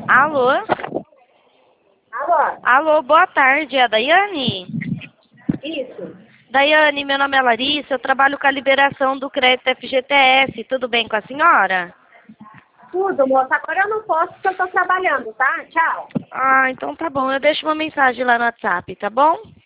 Alô? Alô? Alô, boa tarde, é a Daiane? Isso. Daiane, meu nome é Larissa, eu trabalho com a liberação do crédito FGTS, tudo bem com a senhora? Tudo, moça. Agora eu não posso porque eu tô trabalhando, tá? Tchau. Ah, então tá bom, eu deixo uma mensagem lá no WhatsApp, tá bom?